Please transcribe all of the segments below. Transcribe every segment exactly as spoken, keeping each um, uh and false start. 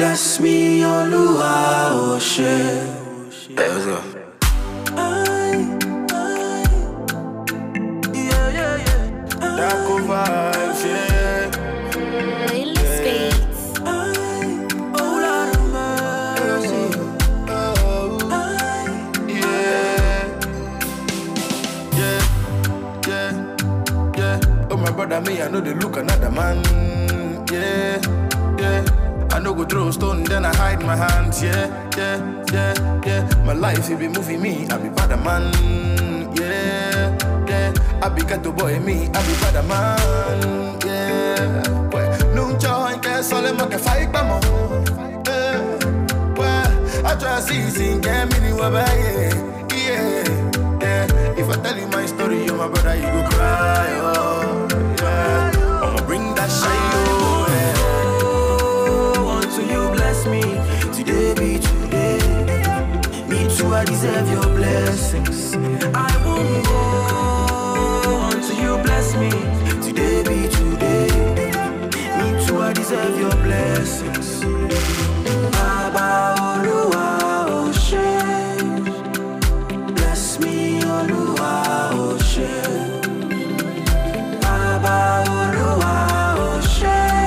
Bless me, Oluwa, oh shit. Hey, let's go. Yeah, yeah, yeah. Darko vibes, yeah. Playlist Beats. Oh, Lord of mercy. Yeah, yeah, yeah, yeah. Oh, my brother, me, I know they look another man. Yeah, yeah. I no go throw stone, then I hide my hands. Yeah, yeah, yeah, yeah. My life, it be moving me. I be bad man. Yeah, yeah. I be ghetto boy, me. I be bad man. Yeah. Well, no joy, guess all them can fight, but more. Yeah. Well, I try to see, sing, get me, yeah, yeah, yeah. If I tell you my story, you my brother, you go cry. Oh, yeah. I'ma bring that shine. Oh, yeah. You bless me, today be today. Me too, I deserve your blessings. I won't go until you bless me, today be today. Me too, I deserve your blessings. Baba Oluwa, oh shit. Bless me, Oluwa, oh shit. Baba Oluwa, oh shit.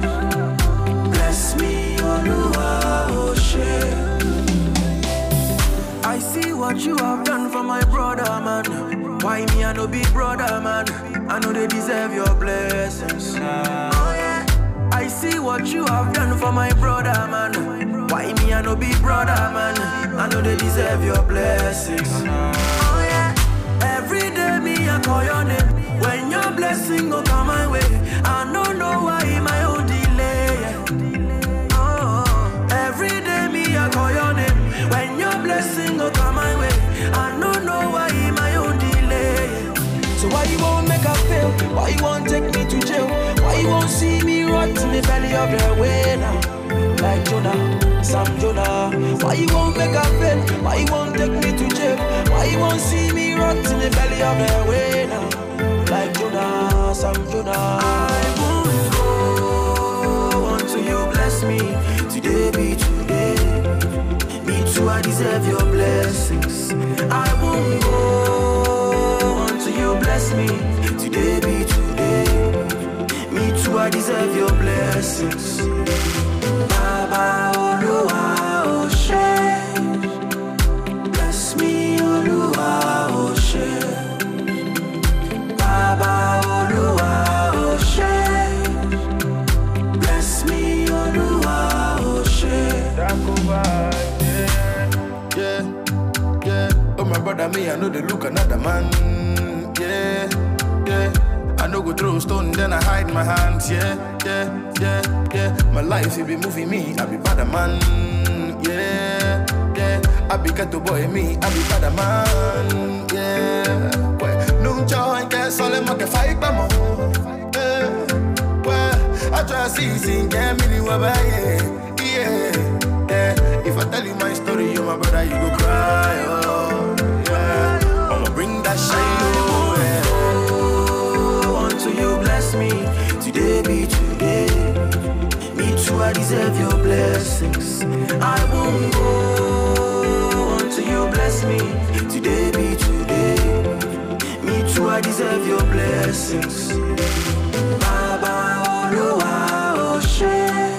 I see what you have done for my brother, man. Why me, I no big brother, man? I know they deserve your blessings. Oh, yeah. I see what you have done for my brother, man. Why me, I no big brother, man? I know they deserve your blessings. Oh, yeah. Every day, me, I call your name. When your blessing go come my way, I don't know why my own delay. Oh, every day, me, I call your name. When your blessing go come my way, I don't know why my own delay. So why you won't make a fail? Why you won't take me to jail? Why you won't see me rot in the belly of your way now? Like Jonah, Sam Jonah. Why you won't make a fail? Why you won't take me to jail? Why you won't see me rot in the belly of your way now? Like Jonah, Sam Jonah. I won't go until you bless me. Today be today. I deserve your blessings. I won't go until you bless me. Today be today. Me too, I deserve your blessings. Baba Oluwa, oh shit. Bless me, Oluwa, oh shit. Baba Oluwa, oh shit. Bless me, Oluwa, oh shit. My brother, me, I know they look another man. Yeah, yeah. I no go throw stone, then I hide my hands. Yeah, yeah, yeah, yeah. My life, it be moving me. I be bad man. Yeah, yeah. I be ghetto boy, me. I be bad man. Yeah. Well, no joy, guess all them can fight, but more. Yeah. Well, I try to see, sing, get me, yeah, yeah, yeah. If I tell you my story, you my brother, you go cry. Oh. Bring that shine, oh, yeah. Until you bless me, today be today. Me too, I deserve your blessings. I won't go until you bless me. Today be today. Me too, I deserve your blessings. Baba Oluwa, oh shit.